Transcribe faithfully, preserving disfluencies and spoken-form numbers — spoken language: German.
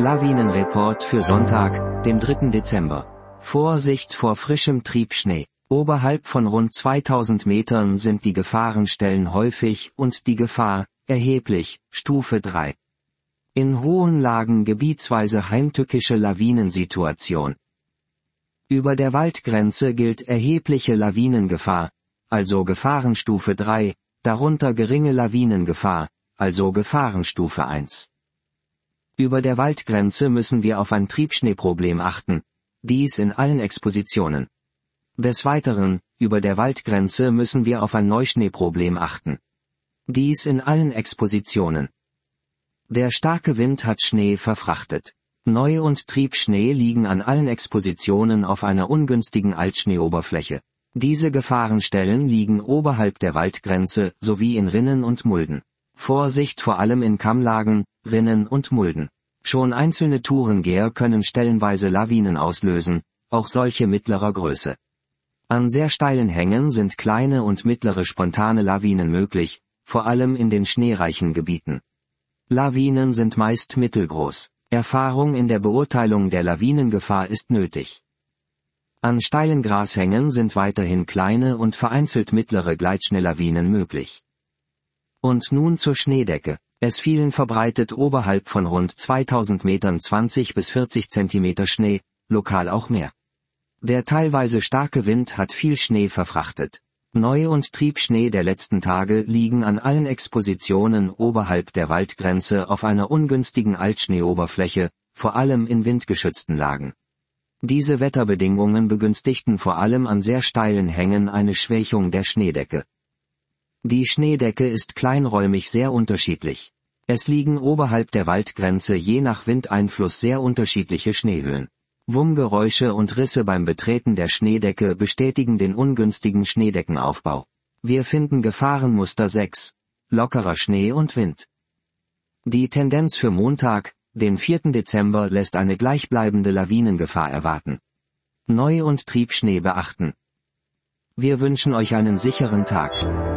Lawinenreport für Sonntag, den dritten Dezember. Vorsicht vor frischem Triebschnee. Oberhalb von rund zweitausend Metern sind die Gefahrenstellen häufig und die Gefahr erheblich, Stufe drei. In hohen Lagen gebietsweise heimtückische Lawinensituation. Über der Waldgrenze gilt erhebliche Lawinengefahr, also Gefahrenstufe drei, darunter geringe Lawinengefahr, also Gefahrenstufe eins. Über der Waldgrenze müssen wir auf ein Triebschneeproblem achten, dies in allen Expositionen. Des Weiteren, über der Waldgrenze müssen wir auf ein Neuschneeproblem achten. Dies in allen Expositionen. Der starke Wind hat Schnee verfrachtet. Neu- und Triebschnee liegen an allen Expositionen auf einer ungünstigen Altschneeoberfläche. Diese Gefahrenstellen liegen oberhalb der Waldgrenze sowie in Rinnen und Mulden. Vorsicht vor allem in Kammlagen, Rinnen und Mulden. Schon einzelne Tourengeher können stellenweise Lawinen auslösen, auch solche mittlerer Größe. An sehr steilen Hängen sind kleine und mittlere spontane Lawinen möglich, vor allem in den schneereichen Gebieten. Lawinen sind meist mittelgroß. Erfahrung in der Beurteilung der Lawinengefahr ist nötig. An steilen Grashängen sind weiterhin kleine und vereinzelt mittlere Gleitschneelawinen möglich. Und nun zur Schneedecke. Es fielen verbreitet oberhalb von rund zweitausend Metern zwanzig bis vierzig Zentimeter Schnee, lokal auch mehr. Der teilweise starke Wind hat viel Schnee verfrachtet. Neu- und Triebschnee der letzten Tage liegen an allen Expositionen oberhalb der Waldgrenze auf einer ungünstigen Altschneeoberfläche, vor allem in windgeschützten Lagen. Diese Wetterbedingungen begünstigten vor allem an sehr steilen Hängen eine Schwächung der Schneedecke. Die Schneedecke ist kleinräumig sehr unterschiedlich. Es liegen oberhalb der Waldgrenze je nach Windeinfluss sehr unterschiedliche Schneehöhen. Wummgeräusche und Risse beim Betreten der Schneedecke bestätigen den ungünstigen Schneedeckenaufbau. Wir finden Gefahrenmuster sechs. Lockerer Schnee und Wind. Die Tendenz für Montag, den vierten Dezember, lässt eine gleichbleibende Lawinengefahr erwarten. Neu- und Triebschnee beachten. Wir wünschen euch einen sicheren Tag.